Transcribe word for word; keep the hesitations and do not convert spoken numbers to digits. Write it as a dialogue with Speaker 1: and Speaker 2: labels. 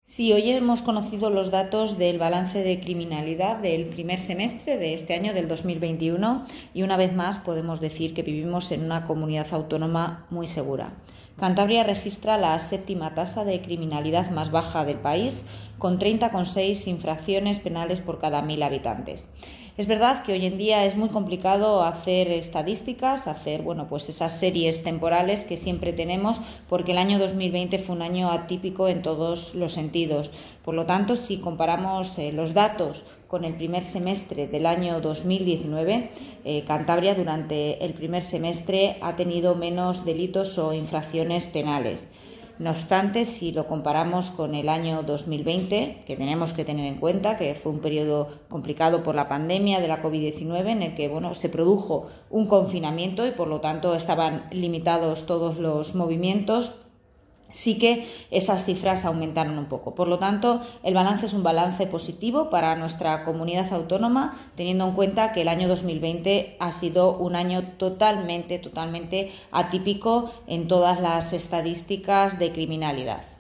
Speaker 1: Sí, hoy hemos conocido los datos del balance de criminalidad del primer semestre de este año, del dos mil veintiuno, y una vez más podemos decir que vivimos en una comunidad autónoma muy segura. Cantabria registra la séptima tasa de criminalidad más baja del país, con treinta coma seis infracciones penales por cada mil habitantes. Es verdad que hoy en día es muy complicado hacer estadísticas, hacer bueno, pues esas series temporales que siempre tenemos, porque el año dos mil veinte fue un año atípico en todos los sentidos. Por lo tanto, si comparamos eh, los datos con el primer semestre del año dos mil diecinueve, eh, Cantabria durante el primer semestre ha tenido menos delitos o infracciones penales. No obstante, si lo comparamos con el año dos mil veinte, que tenemos que tener en cuenta que fue un periodo complicado por la pandemia de la COVID diecinueve, en el que bueno, se produjo un confinamiento y por lo tanto estaban limitados todos los movimientos, sí que esas cifras aumentaron un poco. Por lo tanto, el balance es un balance positivo para nuestra comunidad autónoma, teniendo en cuenta que el año dos mil veinte ha sido un año totalmente, totalmente atípico en todas las estadísticas de criminalidad.